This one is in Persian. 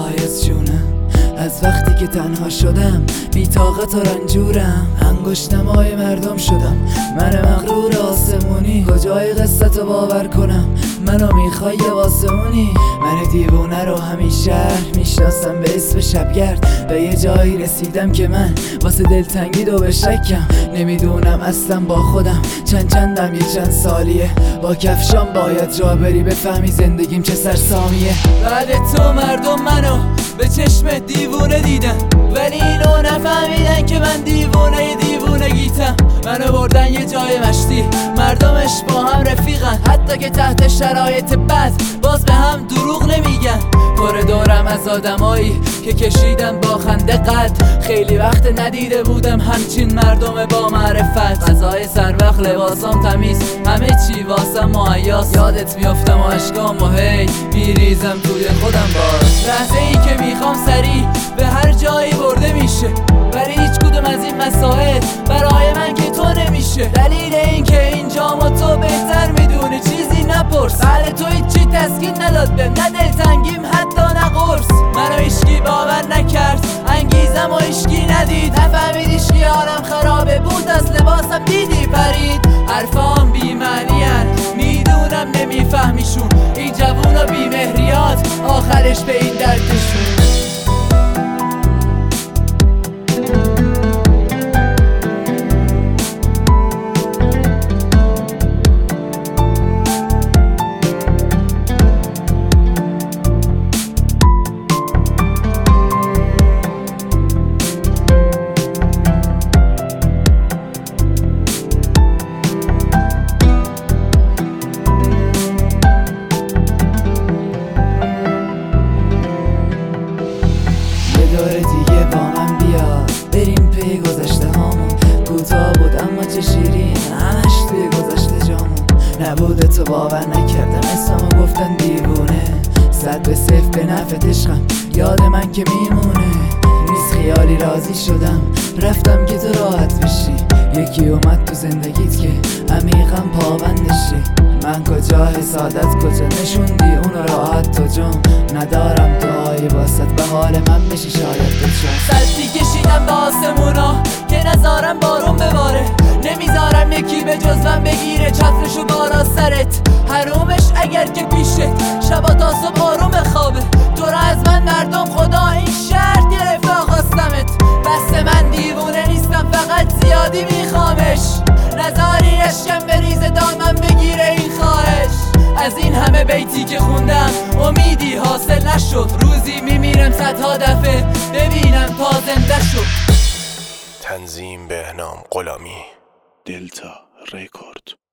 از جونم، از وقتی که تنها شدم بی طاقت و رنجورم. انگشتمای مردم شدم، من مغرور آسمونی. کجای قصتو باور کنم، منو میخوای واسه اونی؟ من دیوونه رو همین شهر میشناسم به اسم شبگرد. به یه جایی رسیدم که من واسه دلتنگی دو به شکم. نمیدونم اصلا با خودم چندم، یه چند سالیه با کفشام باید جا بری بفهمی زندگیم چه سرسامیه. بعد تو مردم منو به چشم دیوونه دیدن، ولی اینو نفهمیدن که من دیوونگیتم. منو بردن یه جای مشتی، مردمش با هم رفیقن، حتی که تحت شرایط بد باز به هم دروغ نمیگن. پر دورم از آدمایی که کشیدن با خنده قد. خیلی وقت ندیده بودم همچین مردم با معرفت. غذای سر وقت، لباسام تمیز، همه چی واسم مهیاس. یادت میافتم و اشکامو هی میریزم توی خودم. باز لحظه ای که میخوام سریع به هر جایی برده میشه، ولی هیچ کدوم از این مسائل برای من که تو نمیشه. دلیل این که اینجام و تو بهتر میدونی چیزی نپرس. بله تو هیچی تسکین نداد بهم، نه دلتنگیم حتی نه قرص. منو هیچکی باور نکرد، انگیزم و هیچکی ندید. نفهمید هیچکی حالم خرابه بود، از لباسم دیدی پرید. حرفام بی معنی هن، میدونم نمیفهمیشون. این جوونا بی مهریات آخرش به این دردشون. دیگه با من بیا بریم پی گذشته هامون. کوتاه بود اما چه شیرین، همش توی گذشته جامون. نبوده تو باور نکردم، اسممو گفتن دیوونه. 100% به نفعت عشقم، یاد من که میمونه. نیست خیالی راضی شدم، رفتم که تو راحت بشی. یکی اومد تو زندگیت که عمیقا پابندشی. من کجا حسادت کجا نشوندی اونو راحت تو جام. ندارم دعایی باست به حال من بشی شاید بچم. سلفی کشیدم به آسمونا که نذارم بارون بباره. نمیذارم یکی به جز من بگیره چترشو بارا سرت. حرومش اگر که پیشت شبا تا صبح آروم خوابه. تو را از من مردم خدا این شرط گرفت آخواستمت. بس من دیوونه نیستم، فقط زیادی میخوامش. نذاری اشکم بریزه دامن بگیره این خواهش. از این همه بیتی که خوندم امیدی حاصل نشد. روزی میمیرم صدها دفعه ببینم تا زنده شد. تنظیم بهنام غلامی، دلتا رکورد.